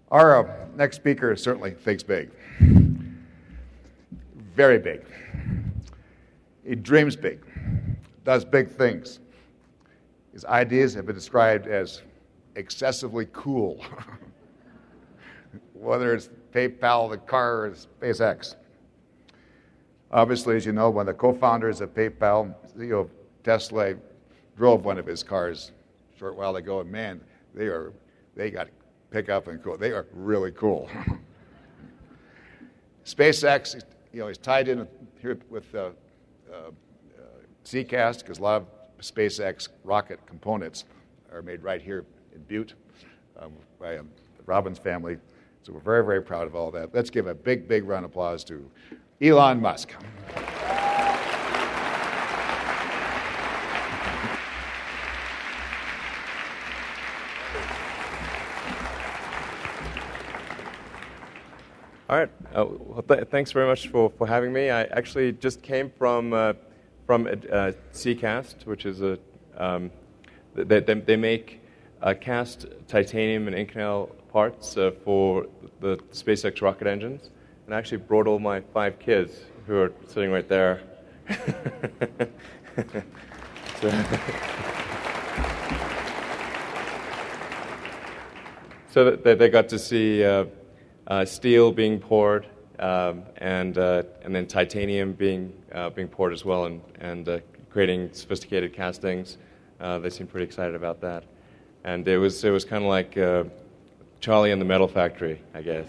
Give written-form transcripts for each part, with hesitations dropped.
Our next speaker certainly thinks big. Very big. He dreams big, does big things. His ideas have been described as excessively cool, whether it's PayPal, the car, or SpaceX. Obviously, as you know, one of the co-founders of PayPal, CEO of Tesla, drove one of his cars a short while ago, and man, they got pickup and cool. They are really cool. SpaceX, is tied in here with CCAST because a lot of SpaceX rocket components are made right here in Butte by the Robbins family. So we're very, very proud of all that. Let's give a big, big round of applause to Elon Musk. All right. Thanks very much for having me. I actually just came from CCAST, which is they make cast titanium and Inconel parts for the SpaceX rocket engines, and I actually brought all my 5 kids who are sitting right there. So that they got to see steel being poured, and then titanium being poured as well, and creating sophisticated castings. They seemed pretty excited about that, and it was kind of like Charlie and the Metal Factory, I guess.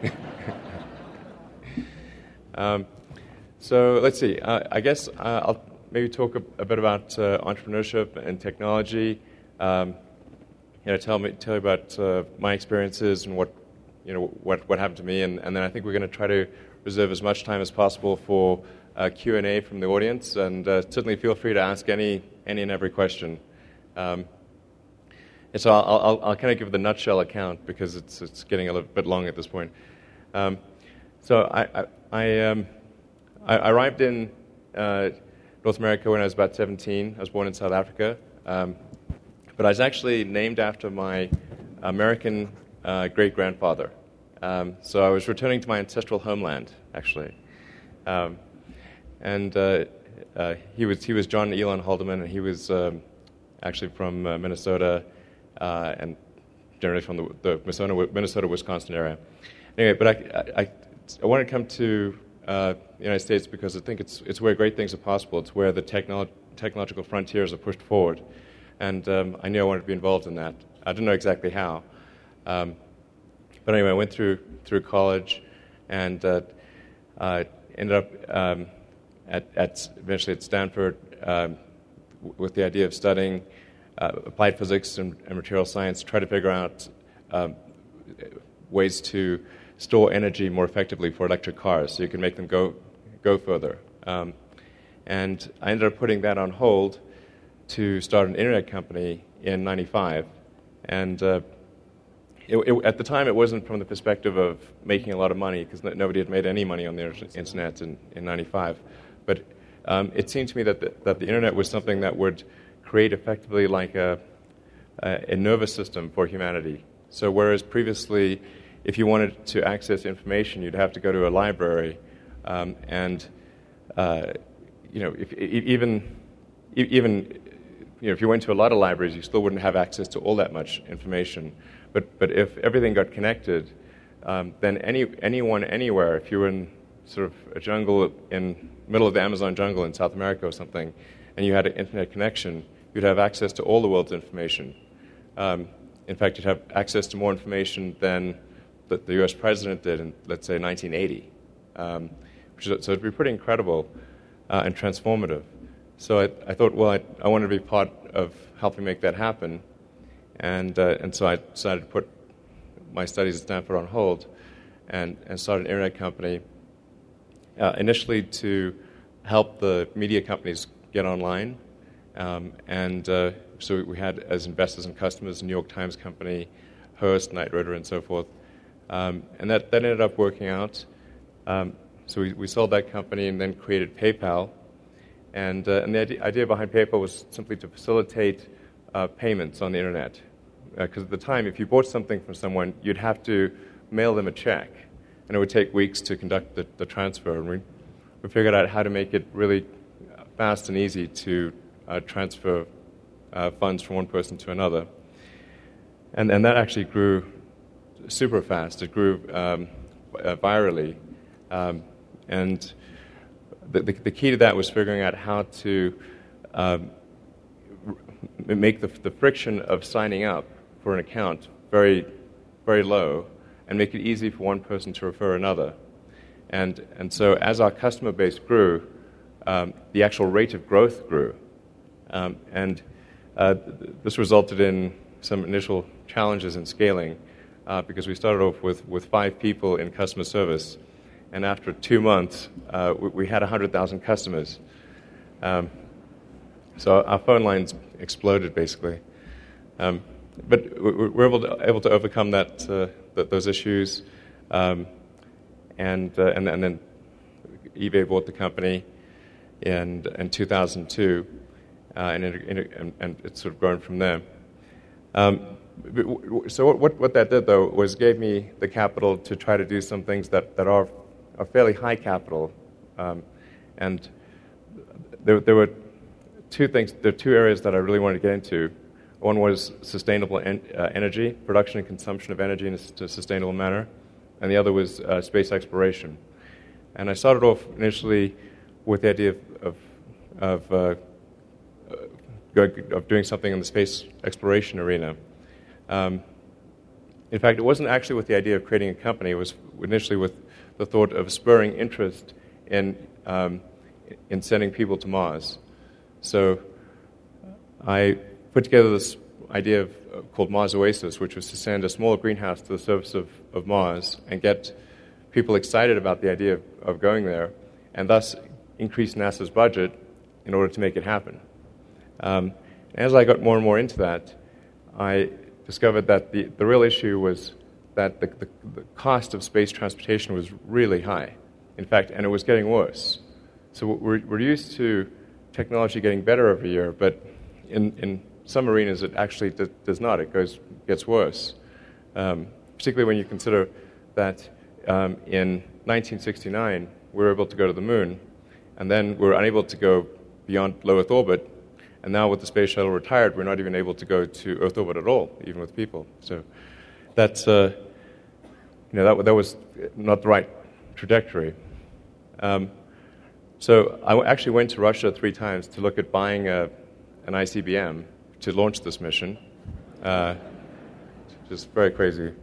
So let's see. I guess I'll maybe talk a bit about entrepreneurship and technology. Tell you about my experiences and what happened to me, and then I think we're going to try to reserve as much time as possible for Q&A from the audience, and certainly feel free to ask any and every question. And so I'll kind of give the nutshell account because it's getting a little bit long at this point. So I arrived in North America when I was about 17. I was born in South Africa, but I was actually named after my American great-grandfather. So I was returning to my ancestral homeland, actually. And he was John Elon Haldeman, and he was actually from Minnesota, and generally from the Minnesota-Wisconsin area. Anyway, but I wanted to come to the United States because I think it's where great things are possible. It's where the technological frontiers are pushed forward. And I knew I wanted to be involved in that. I didn't know exactly how. But anyway, I went through college and ended up eventually at Stanford with the idea of studying applied physics and material science, try to figure out ways to store energy more effectively for electric cars so you can make them go further. And I ended up putting that on hold to start an internet company in '95. And at the time, it wasn't from the perspective of making a lot of money, because nobody had made any money on the internet in '95. But it seemed to me that the internet was something that would create effectively like a nervous system for humanity. So whereas previously, if you wanted to access information, you'd have to go to a library, and if you went to a lot of libraries, you still wouldn't have access to all that much information. But if everything got connected, then anyone, anywhere, if you were in sort of a jungle in middle of the Amazon jungle in South America or something, and you had an internet connection, you'd have access to all the world's information. In fact, you'd have access to more information than the U.S. president did in, let's say, 1980. So it'd be pretty incredible and transformative. So I thought, well, I wanted to be part of helping make that happen. And so I decided to put my studies at Stanford on hold and start an internet company, initially to help the media companies get online. So we had as investors and customers the New York Times Company, Hearst, Knight Ridder, and so forth. And that ended up working out. So we sold that company and then created PayPal. And the idea behind PayPal was simply to facilitate payments on the internet. Because at the time, if you bought something from someone, you'd have to mail them a check, and it would take weeks to conduct the transfer. And we figured out how to make it really fast and easy to transfer funds from one person to another. And that actually grew super fast. It grew virally. And the key to that was figuring out how to make the friction of signing up for an account very, very low and make it easy for one person to refer another. And so as our customer base grew, the actual rate of growth grew. This resulted in some initial challenges in scaling because we started off with 5 people in customer service, and after 2 months, we had 100,000 customers. So our phone lines exploded, basically. But we're able to overcome those issues, and then eBay bought the company in 2002, and it's sort of grown from there. So what that did, though, was gave me the capital to try to do some things that are fairly high capital, and there were 2 things. There are 2 areas that I really wanted to get into. One was sustainable energy, production and consumption of energy in a sustainable manner, and the other was space exploration. And I started off initially with the idea of doing something in the space exploration arena. In fact, it wasn't actually with the idea of creating a company. It was initially with the thought of spurring interest in sending people to Mars. So I put together this idea called Mars Oasis, which was to send a small greenhouse to the surface of Mars and get people excited about the idea of going there, and thus increase NASA's budget in order to make it happen. As I got more and more into that, I discovered that the real issue was that the cost of space transportation was really high, in fact, and it was getting worse. So we're used to technology getting better every year, but in some arenas it actually does not. It gets worse, particularly when you consider that in 1969 we were able to go to the moon, and then we were unable to go beyond low Earth orbit, and now with the space shuttle retired, we're not even able to go to Earth orbit at all, even with people. So that's that was not the right trajectory. So I actually went to Russia 3 times to look at buying an ICBM to launch this mission. Just very crazy.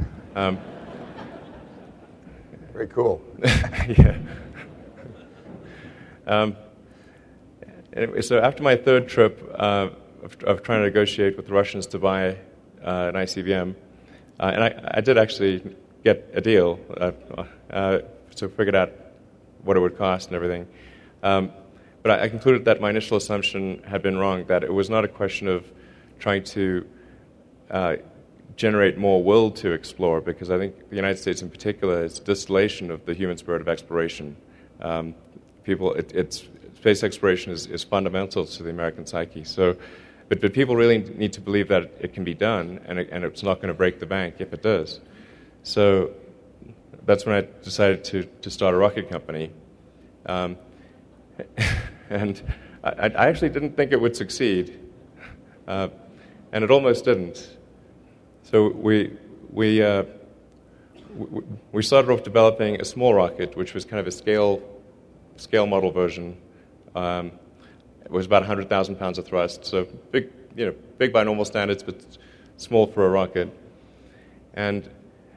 Very cool. Yeah. Anyway, so after my 3rd trip of trying to negotiate with the Russians to buy an ICBM, and I did actually get a deal, so figured out what it would cost and everything. But I concluded that my initial assumption had been wrong, that it was not a question of trying to generate more will to explore, because I think the United States in particular is a distillation of the human spirit of exploration. Space exploration is fundamental to the American psyche. So, but people really need to believe that it can be done, and it's not going to break the bank if it does. So that's when I decided to start a rocket company. And I actually didn't think it would succeed, and it almost didn't. So we started off developing a small rocket, which was kind of a scale model version. It was about 100,000 pounds of thrust, so big by normal standards, but small for a rocket. And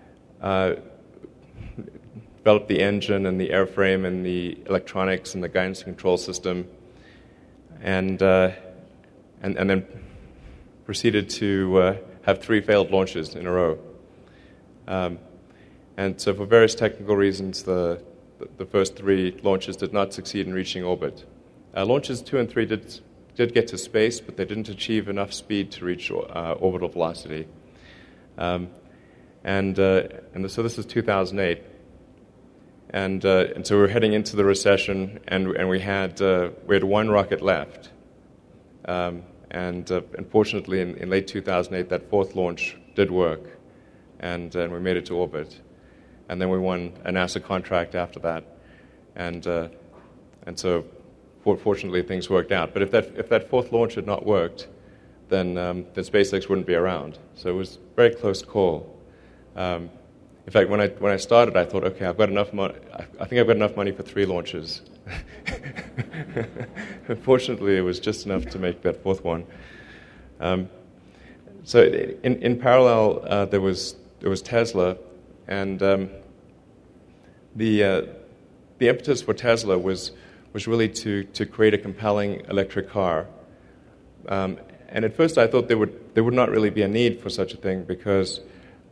developed the engine and the airframe and the electronics and the guidance and control system, and then proceeded to have 3 failed launches in a row. And so for various technical reasons, the first 3 launches did not succeed in reaching orbit. Launches 2 and 3 did get to space, but they didn't achieve enough speed to reach orbital velocity. So this is 2008. And so we're heading into the recession, and we had 1 rocket left. Unfortunately, in late 2008, that 4th launch did work. and we made it to orbit. And then we won a NASA contract after that, and so fortunately things worked out. But if that fourth launch had not worked, then SpaceX wouldn't be around. So it was a very close call. In fact, when I started, I thought, okay, I've got enough money. I think I've got enough money for 3 launches. Unfortunately, it was just enough to make that fourth one. So in parallel, there was Tesla, and the impetus for Tesla was really to create a compelling electric car. And at first, I thought there would not really be a need for such a thing because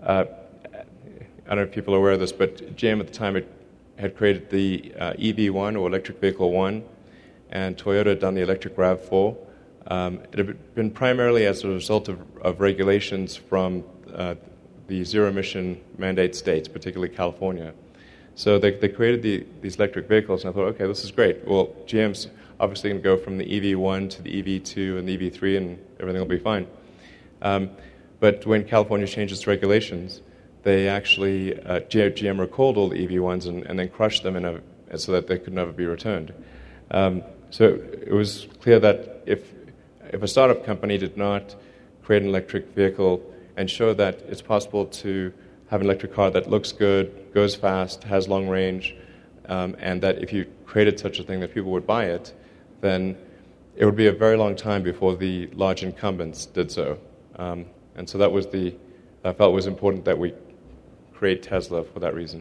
I don't know if people are aware of this, but GM at the time had created the EV1 or Electric Vehicle 1, and Toyota had done the electric RAV4. It had been primarily as a result of regulations from the zero-emission mandate states, particularly California. So they created these electric vehicles, and I thought, okay, this is great. Well, GM's obviously going to go from the EV1 to the EV2 and the EV3, and everything will be fine. But when California changed its regulations, they actually, GM recalled all the EV1s and then crushed them so that they could never be returned. So it was clear that if a startup company did not create an electric vehicle and show that it's possible to have an electric car that looks good, goes fast, has long range, and that if you created such a thing that people would buy it, then it would be a very long time before the large incumbents did so. And so that was I felt it was important that we create Tesla for that reason.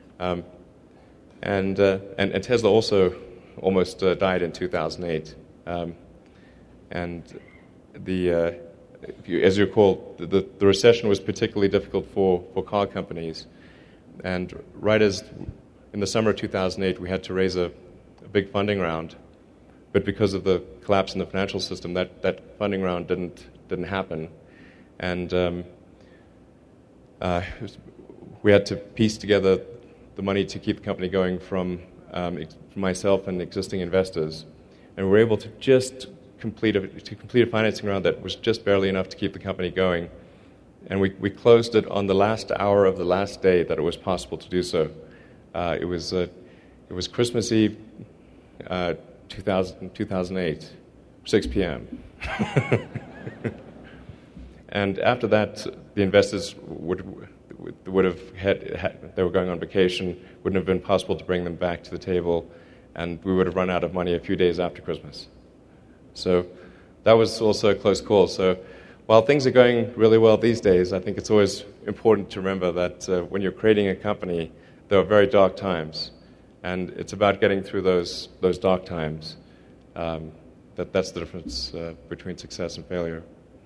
And Tesla also almost died in 2008. And as you recall, the recession was particularly difficult for car companies. And right as in the summer of 2008, we had to raise a big funding round. But because of the collapse in the financial system, that funding round didn't happen. And we had to piece together the money to keep the company going from myself and existing investors. And we were able to just complete a financing round that was just barely enough to keep the company going. And we closed it on the last hour of the last day that it was possible to do so. It was Christmas Eve, 2008, 6 p.m. And after that, the investors would have they were going on vacation, wouldn't have been possible to bring them back to the table, and we would have run out of money a few days after Christmas. So that was also a close call. So while things are going really well these days, I think it's always important to remember that when you're creating a company, there are very dark times, and it's about getting through those dark times. That's the difference between success and failure.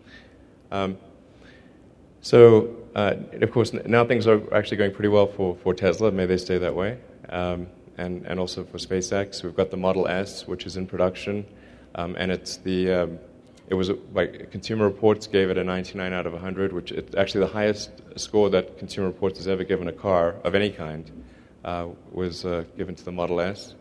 So, of course, now things are actually going pretty well for Tesla. May they stay that way. And also for SpaceX. We've got the Model S, which is in production. And it was like Consumer Reports gave it a 99 out of 100, which is actually the highest score that Consumer Reports has ever given a car of any kind, was given to the Model S.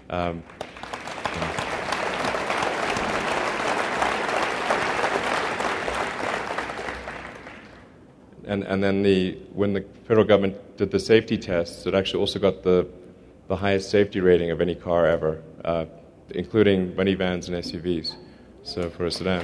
And then when the federal government did the safety tests, it actually also got the highest safety rating of any car ever, including minivans and SUVs, so for a sedan.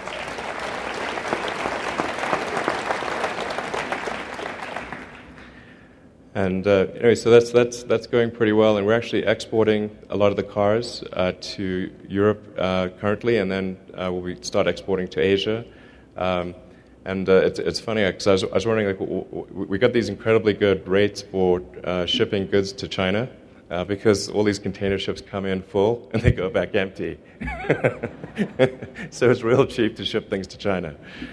And anyway, so that's going pretty well, and we're actually exporting a lot of the cars to Europe currently, and then we'll start exporting to Asia. And it's funny because I was wondering, like, we got these incredibly good rates for shipping goods to China because all these container ships come in full and they go back empty. So it's real cheap to ship things to China.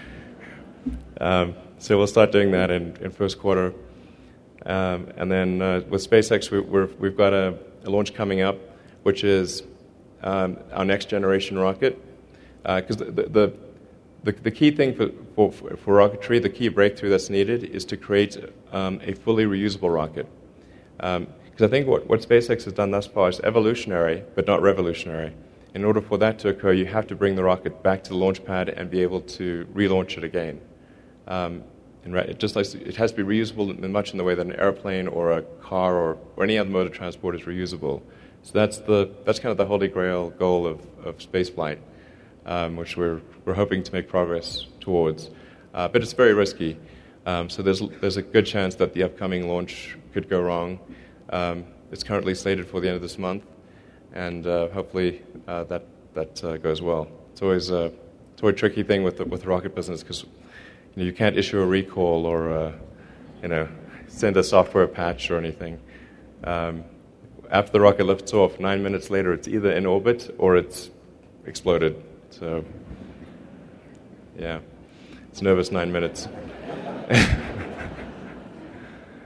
So we'll start doing that in first quarter. And then with SpaceX, we've got a launch coming up, which is our next generation rocket. Because the key thing for rocketry, the key breakthrough that's needed is to create a fully reusable rocket. Because I think what SpaceX has done thus far is evolutionary, but not revolutionary. In order for that to occur, you have to bring the rocket back to the launch pad and be able to relaunch it again. Just like it has to be reusable much in the way that an airplane or a car or any other mode of transport is reusable. So that's kind of the holy grail goal of spaceflight, which we're hoping to make progress towards. But it's very risky. So there's a good chance that the upcoming launch could go wrong. It's currently slated for the end of this month, and hopefully that goes well. It's always a tricky thing with the rocket business because you can't issue a recall or send a software patch or anything. After the rocket lifts off, 9 minutes later, it's either in orbit or it's exploded. So, yeah, it's nervous 9 minutes.